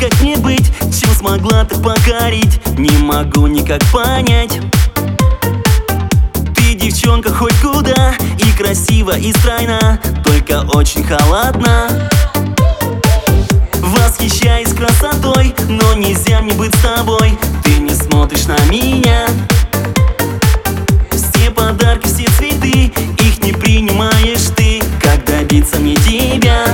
как мне быть? Чем смогла так покорить? Не могу никак понять. Ты девчонка хоть куда, и красива, и стройна, только очень холодна. Восхищаюсь красотой, но нельзя мне быть с тобой. Ты не смотришь на меня. Все подарки, все цветы, их не принимаешь ты. Как добиться мне тебя?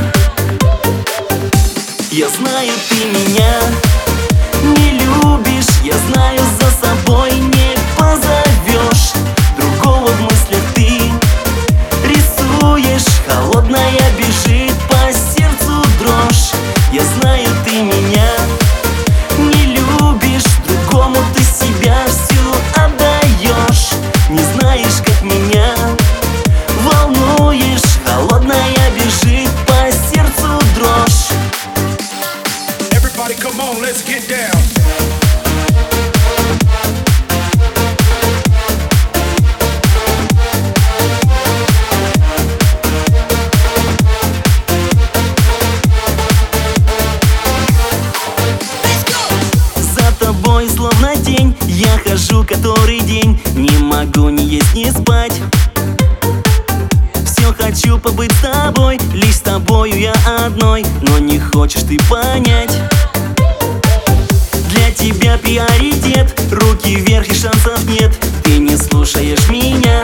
Я знаю, ты меня не любишь, я знаю, за собой не позовешь. Другого в мыслях ты рисуешь, холодная бежит по сердцу дрожь. Я знаю, ты меня не любишь, другому ты себя всю отдаешь. Не знаешь, как меня волнуешь, холодная бежит по сердцу дрожь. Everybody, come on, let's get down. Словно тень, я хожу который день, не могу ни есть, ни спать. Все хочу побыть с тобой, лишь с тобою я одной, но не хочешь ты понять. Для тебя приоритет, руки вверх и шансов нет. Ты не слушаешь меня.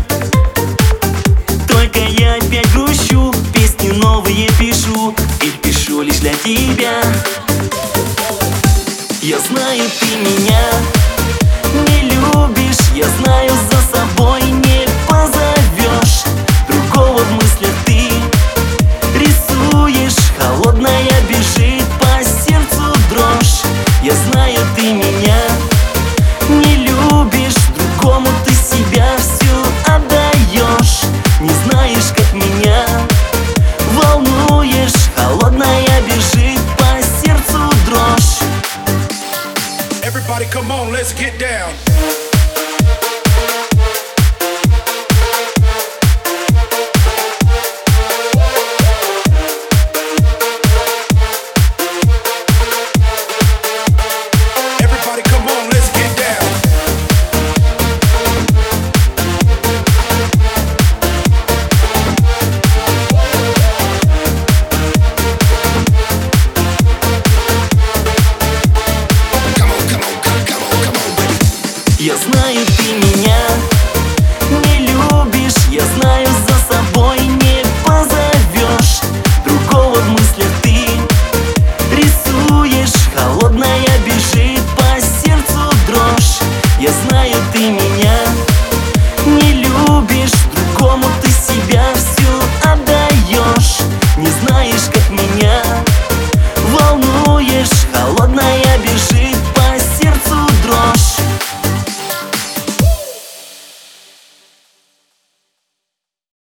Только я опять грущу, песни новые пишу, и пишу лишь для тебя. Я знаю, ты меня не любишь, я знаю, за собой не позовешь. Другого в мыслях